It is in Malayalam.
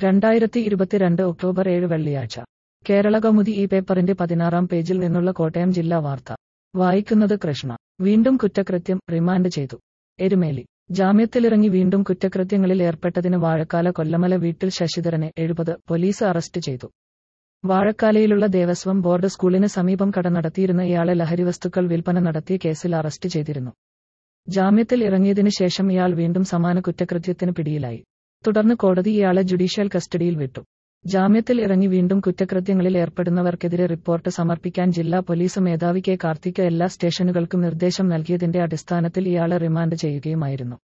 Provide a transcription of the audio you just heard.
2022 ഒക്ടോബർ 7 വെള്ളിയാഴ്ച കേരളകൗമുദി ഈ പേപ്പറിന്റെ 16-ാം പേജിൽ നിന്നുള്ള കോട്ടയം ജില്ലാ വാർത്ത വായിക്കുന്നത് കൃഷ്ണ. വീണ്ടും കുറ്റകൃത്യം, റിമാൻഡ് ചെയ്തു. എരുമേലി. ജാമ്യത്തിലിറങ്ങി വീണ്ടും കുറ്റകൃത്യങ്ങളിൽ ഏർപ്പെട്ടതിന് വാഴക്കാല കൊല്ലമല വീട്ടിൽ ശശിധരനെ 70 പോലീസ് അറസ്റ്റ് ചെയ്തു. വാഴക്കാലയിലുള്ള ദേവസ്വം ബോർഡ് സ്കൂളിന് സമീപം കട നടത്തിയിരുന്ന ഇയാളെ ലഹരിവസ്തുക്കൾ വിൽപ്പന നടത്തിയ കേസിൽ അറസ്റ്റ് ചെയ്തിരുന്നു. ജാമ്യത്തിൽ ഇറങ്ങിയതിന് ശേഷം ഇയാൾ വീണ്ടും സമാന കുറ്റകൃത്യത്തിന് പിടിയിലായി. തുടർന്ന് കോടതി ഇയാളെ ജുഡീഷ്യൽ കസ്റ്റഡിയിൽ വിട്ടു. ജാമ്യത്തിൽ ഇറങ്ങി വീണ്ടും കുറ്റകൃത്യങ്ങളിൽ ഏർപ്പെടുന്നവർക്കെതിരെ റിപ്പോർട്ട് സമർപ്പിക്കാൻ ജില്ലാ പോലീസ് മേധാവി കെ കാർത്തിക് എല്ലാ സ്റ്റേഷനുകൾക്കും നിർദ്ദേശം നൽകിയതിന്റെ അടിസ്ഥാനത്തിൽ ഇയാളെ റിമാൻഡ് ചെയ്യുകയുമായിരുന്നു.